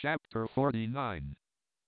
Chapter 49.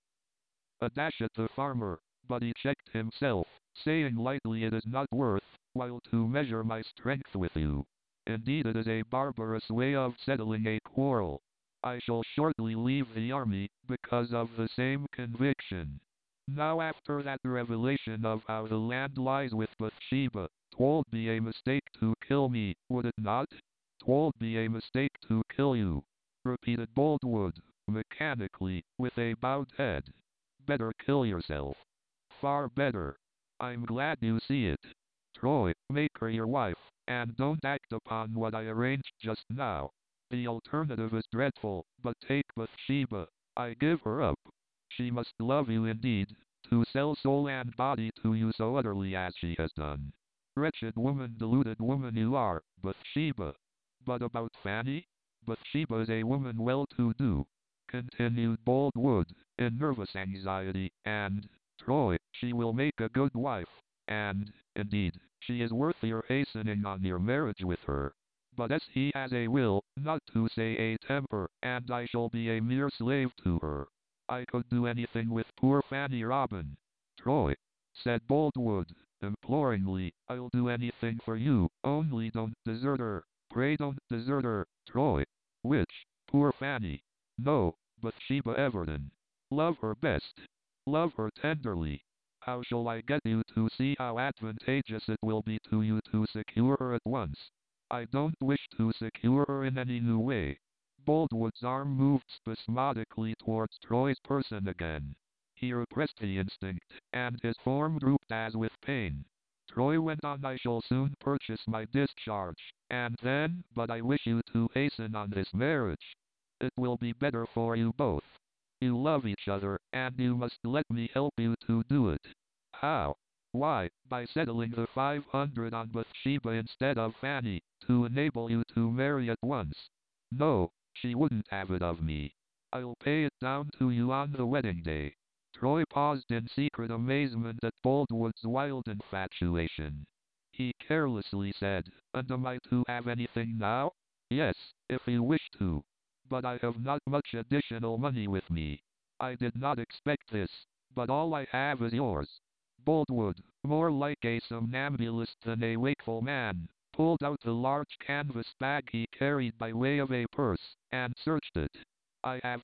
A dash at the farmer, but he checked himself, saying lightly, "It is not worth while to measure my strength with you. Indeed, it is a barbarous way of settling a quarrel. I shall shortly leave the army, because of the same conviction." Now after that revelation of how the land lies with Bathsheba, 'twould be a mistake to kill me, would it not? 'Twould be a mistake to kill you, repeated Boldwood, mechanically, with a bowed head. Better kill yourself. Far better. I'm glad you see it. Troy, make her your wife, and don't act upon what I arranged just now. The alternative is dreadful, but take Bathsheba. I give her up. She must love you indeed, to sell soul and body to you so utterly as she has done. Wretched woman, deluded woman you are, Bathsheba. But about Fanny? Bathsheba is a woman well-to-do, continued Boldwood, in nervous anxiety, and, Troy, she will make a good wife, and, indeed, she is worth your hastening on your marriage with her. But as he has a will, not to say a temper, and I shall be a mere slave to her. I could do anything with poor Fanny Robin. Troy, said Boldwood, imploringly, I'll do anything for you, only don't desert her. Pray don't desert her, Troy. Which? Poor Fanny. No, Bathsheba Everton. Love her best. Love her tenderly. How shall I get you to see how advantageous it will be to you to secure her at once? I don't wish to secure her in any new way. Boldwood's arm moved spasmodically towards Troy's person again. He repressed the instinct, and his form drooped as with pain. Troy went on, I shall soon purchase my discharge, and then, but I wish you to hasten on this marriage. It will be better for you both. You love each other, and you must let me help you to do it. How? Why, by settling the 500 on Bathsheba instead of Fanny, to enable you to marry at once. No, she wouldn't have it of me. I'll pay it down to you on the wedding day. Troy paused in secret amazement at Boldwood's wild infatuation. He carelessly said, And am I to have anything now? Yes, if you wish to. But I have not much additional money with me. I did not expect this, but all I have is yours. Boldwood, more like a somnambulist than a wakeful man, pulled out the large canvas bag he carried by way of a purse, and searched it. I have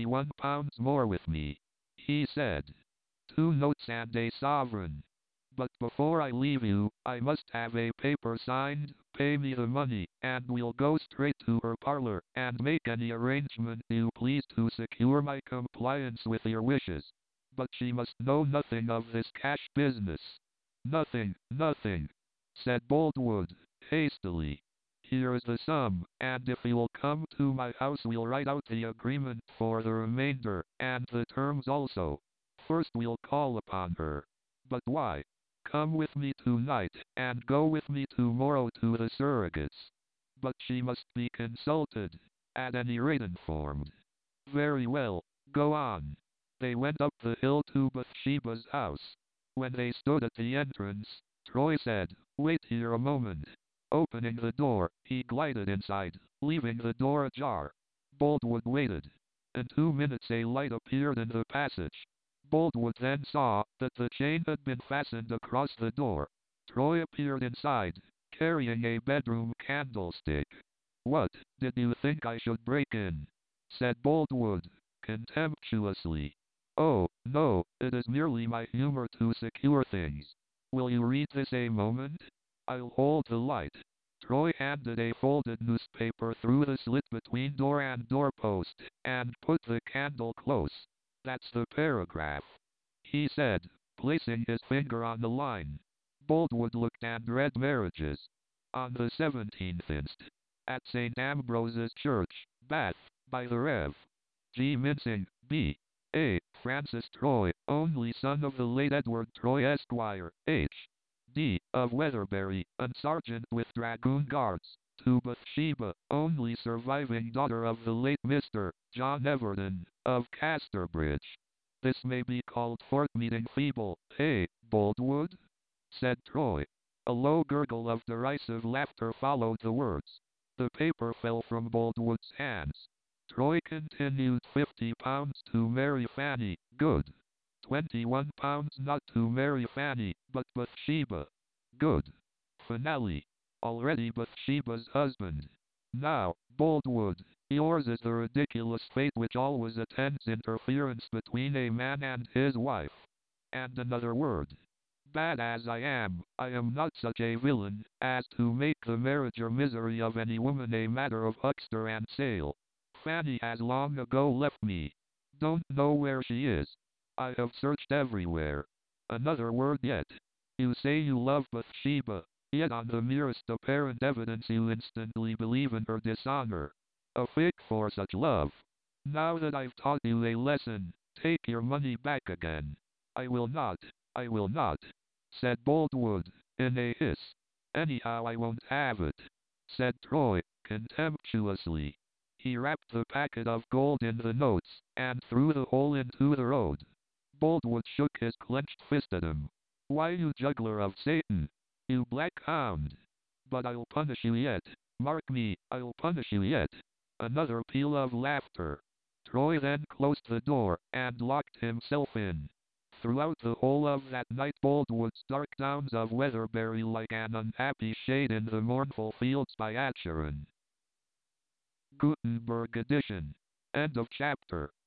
£21 more with me, he said. 2 notes and a sovereign. But before I leave you, I must have a paper signed. Pay me the money, and we'll go straight to her parlor, and make any arrangement you please to secure my compliance with your wishes. But she must know nothing of this cash business. Nothing, nothing, said Boldwood, hastily. Here is the sum, and if you'll come to my house we'll write out the agreement for the remainder, and the terms also. First we'll call upon her. But why? Come with me tonight, and go with me tomorrow to the surrogates. But she must be consulted, at any rate informed. Very well, go on. They went up the hill to Bathsheba's house. When they stood at the entrance, Troy said, Wait here a moment. Opening the door, he glided inside, leaving the door ajar. Boldwood waited. In 2 minutes a light appeared in the passage. Boldwood then saw that the chain had been fastened across the door. Troy appeared inside, carrying a bedroom candlestick. What, did you think I should break in? Said Boldwood, contemptuously. Oh, no, it is merely my humor to secure things. Will you read this a moment? I'll hold the light. Troy handed a folded newspaper through the slit between door and doorpost, and put the candle close. That's the paragraph, he said, placing his finger on the line. Boldwood looked and read marriages. On the 17th inst. At St. Ambrose's Church, Bath, by the Rev. G. Mincing, B.A. Francis Troy, only son of the late Edward Troy Esquire, H.D. of Weatherbury, and sergeant with Dragoon Guards, to Bathsheba, only surviving daughter of the late Mr. John Everton, of Casterbridge. This may be called fort meeting feeble, eh, Boldwood? Said Troy. A low gurgle of derisive laughter followed the words. The paper fell from Boldwood's hands. Troy continued. £50 to marry Fanny. Good. £21 not to marry Fanny, but Bathsheba. Good. Finale. Already Bathsheba's husband. Now, Boldwood, yours is the ridiculous fate which always attends interference between a man and his wife. And another word. Bad as I am not such a villain as to make the marriage or misery of any woman a matter of huckster and sale. Fanny has long ago left me. Don't know where she is. I have searched everywhere. Another word yet. You say you love Bathsheba, yet on the merest apparent evidence you instantly believe in her dishonor. A fig for such love. Now that I've taught you a lesson, take your money back again. I will not, said Boldwood, in a hiss. Anyhow I won't have it, said Troy, contemptuously. He wrapped the packet of gold in the notes, and threw the whole into the road. Boldwood shook his clenched fist at him. Why, you juggler of Satan! You black hound! But I'll punish you yet. Mark me, I'll punish you yet. Another peal of laughter. Troy then closed the door, and locked himself in. Throughout the whole of that night Boldwood's dark downs of Weatherbury like an unhappy shade in the mournful fields by Acheron. Gutenberg edition. End of chapter.